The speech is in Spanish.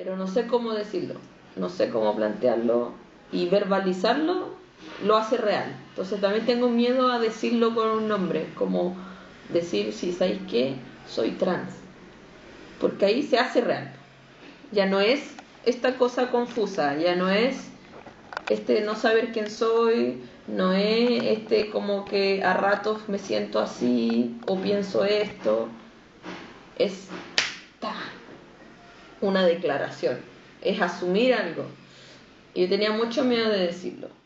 pero no sé cómo decirlo, no sé cómo plantearlo, y verbalizarlo lo hace real. Entonces también tengo miedo a decirlo con un nombre, como decir, si sabéis qué, soy trans, porque ahí se hace real. Ya no es esta cosa confusa, ya no es no saber quién soy, no es como que a ratos me siento así o pienso esto, es una declaración, es asumir algo. Y yo tenía mucho miedo de decirlo.